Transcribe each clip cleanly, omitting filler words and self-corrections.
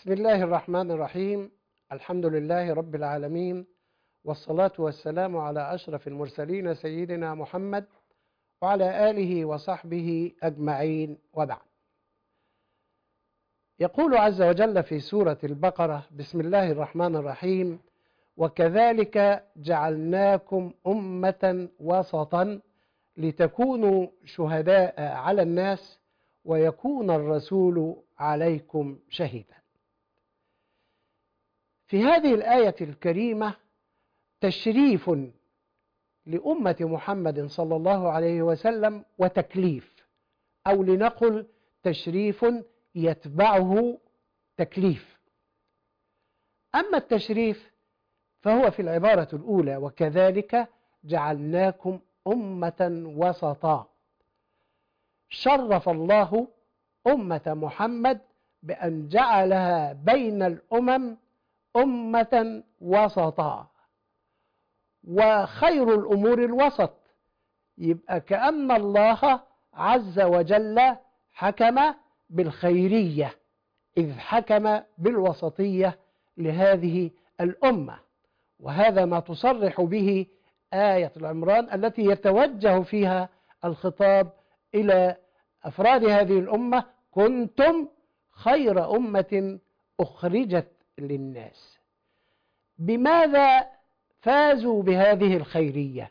بسم الله الرحمن الرحيم. الحمد لله رب العالمين، والصلاة والسلام على أشرف المرسلين سيدنا محمد وعلى آله وصحبه أجمعين، وبعد. يقول عز وجل في سورة البقرة: بسم الله الرحمن الرحيم: وكذلك جعلناكم أمة وسطا لتكونوا شهداء على الناس ويكون الرسول عليكم شهيدا. في هذه الآية الكريمة تشريف لأمة محمد صلى الله عليه وسلم وتكليف، أو لنقل تشريف يتبعه تكليف. أما التشريف فهو في العبارة الأولى: وكذلك جعلناكم أمة وسطا. شرف الله أمة محمد بأن جعلها بين الأمم أمة وسطا، وخير الأمور الوسط. يبقى كأن الله عز وجل حكم بالخيرية إذ حكم بالوسطية لهذه الأمة، وهذا ما تصرح به آية العمران التي يتوجه فيها الخطاب إلى أفراد هذه الأمة: كنتم خير أمة أخرجت للناس. بماذا فازوا بهذه الخيرية؟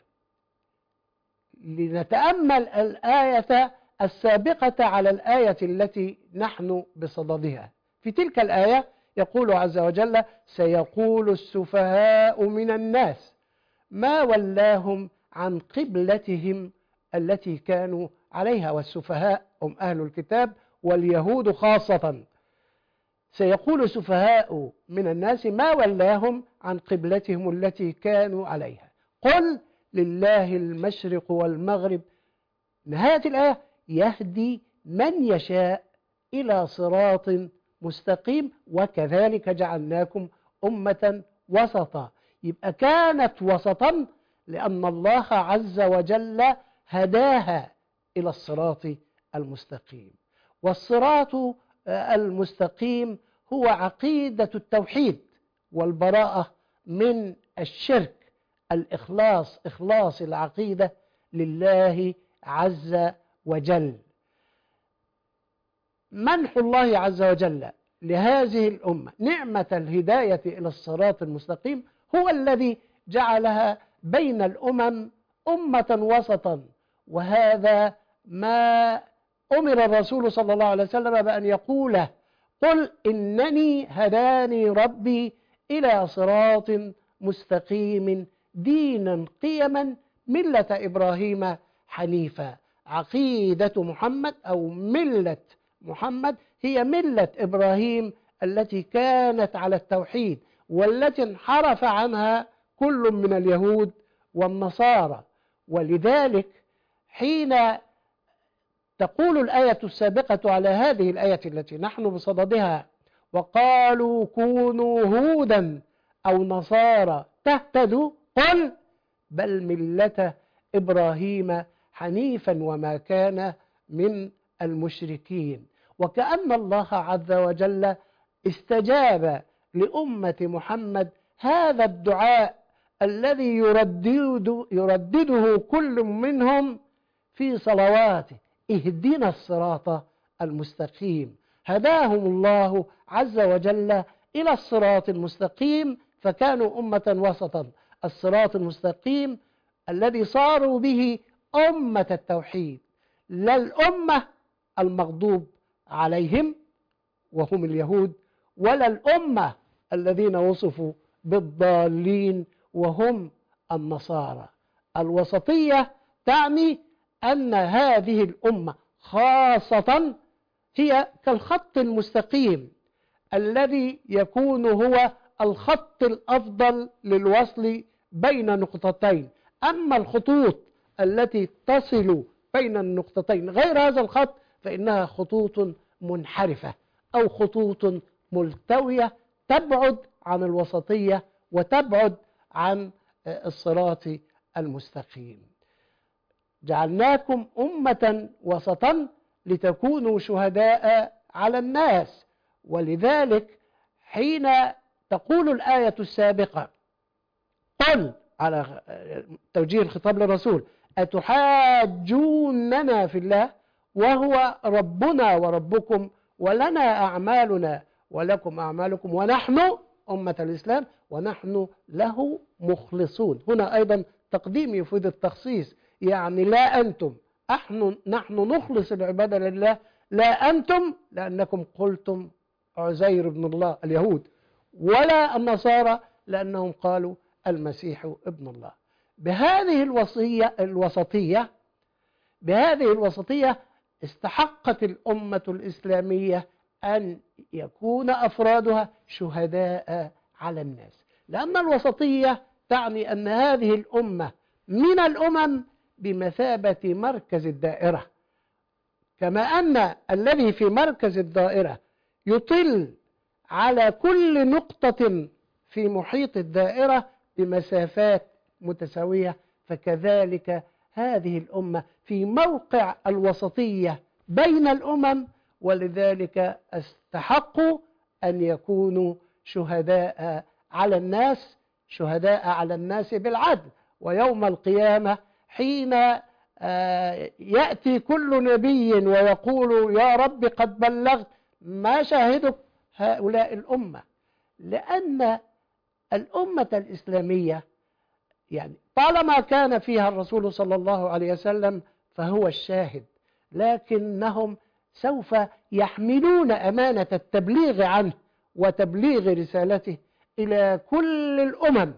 لنتأمل الآية السابقة على الآية التي نحن بصددها. في تلك الآية يقول عز وجل: سيقول السفهاء من الناس ما ولاهم عن قبلتهم التي كانوا عليها. والسفهاء هم أهل الكتاب واليهود خاصة. سيقول السفهاء من الناس ما ولاهم عن قبلتهم التي كانوا عليها قل لله المشرق والمغرب. نهاية الآية: يهدي من يشاء إلى صراط مستقيم وكذلك جعلناكم أمة وسطا. يبقى كانت وسطا لأن الله عز وجل هداها إلى الصراط المستقيم. والصراط المستقيم هو عقيدة التوحيد والبراءة من الشرك، الإخلاص، إخلاص العقيدة لله عز وجل. منح الله عز وجل لهذه الأمة نعمة الهداية إلى الصراط المستقيم هو الذي جعلها بين الأمم أمة وسطا، وهذا ما أمر الرسول صلى الله عليه وسلم بأن يقوله: قل إنني هداني ربي إلى صراط مستقيم دينا قيما ملة إبراهيم حنيفا. عقيدة محمد أو ملة محمد هي ملة إبراهيم التي كانت على التوحيد، والتي انحرف عنها كل من اليهود والنصارى. ولذلك حين تقول الآية السابقة على هذه الآية التي نحن بصددها: وقالوا كونوا هودا أو نصارى تهتدوا، قل بل ملة إبراهيم حنيفا وما كان من المشركين. وكأن الله عز وجل استجاب لأمة محمد هذا الدعاء الذي يردده كل منهم في صلواته: اهدنا الصراط المستقيم. هداهم الله عز وجل إلى الصراط المستقيم فكانوا أمة وسطا. الصراط المستقيم الذي صاروا به أمة التوحيد، لا الأمة المغضوب عليهم وهم اليهود، ولا الأمة الذين وصفوا بالضالين وهم النصارى. الوسطية تعني أن هذه الأمة خاصة هي كالخط المستقيم الذي يكون هو الخط الأفضل للوصل بين نقطتين. أما الخطوط التي تصل بين النقطتين غير هذا الخط فإنها خطوط منحرفة أو خطوط ملتوية تبعد عن الوسطية وتبعد عن الصراط المستقيم. جعلناكم أمة وسطا لتكونوا شهداء على الناس. ولذلك حين تقول الآية السابقة قل، على توجيه الخطاب للرسول، أتحاجوننا في الله وهو ربنا وربكم ولنا أعمالنا ولكم أعمالكم ونحن أمة الإسلام ونحن له مخلصون. هنا أيضا تقديم يفيد التخصيص، يعني لا أنتم، نحن نخلص العبادة لله، لا أنتم لأنكم قلتم عزير بن الله اليهود، ولا النصارى لأنهم قالوا المسيح ابن الله. بهذه الوسطية استحقت الأمة الإسلامية أن يكون أفرادها شهداء على الناس، لأن الوسطية تعني أن هذه الأمة من الأمم بمثابة مركز الدائرة، كما أن الذي في مركز الدائرة يطل على كل نقطة في محيط الدائرة بمسافات متساوية، فكذلك هذه الأمة في موقع الوسطية بين الأمم، ولذلك استحقوا أن يكونوا شهداء على الناس، شهداء على الناس بالعدل. ويوم القيامة حين يأتي كل نبي ويقول يا رب قد بلغت، ما شاهدك هؤلاء الأمة، لأن الأمة الإسلامية يعني طالما كان فيها الرسول صلى الله عليه وسلم فهو الشاهد، لكنهم سوف يحملون أمانة التبليغ عنه وتبليغ رسالته إلى كل الأمم،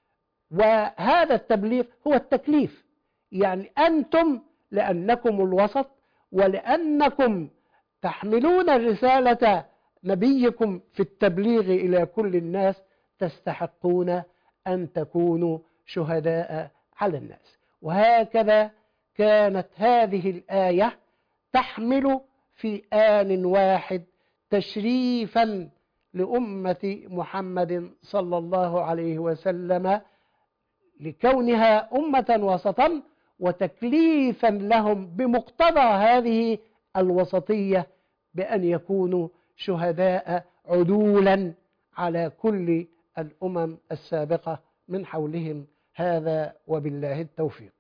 وهذا التبليغ هو التكليف. يعني أنتم لأنكم الوسط ولأنكم تحملون رسالة نبيكم في التبليغ إلى كل الناس تستحقون أن تكونوا شهداء على الناس. وهكذا كانت هذه الآية تحمل في آن واحد تشريفا لأمة محمد صلى الله عليه وسلم لكونها أمة وسطا، وتكليفا لهم بمقتضى هذه الوسطية بأن يكونوا شهداء عدولا على كل الأمم السابقة من حولهم. هذا وبالله التوفيق.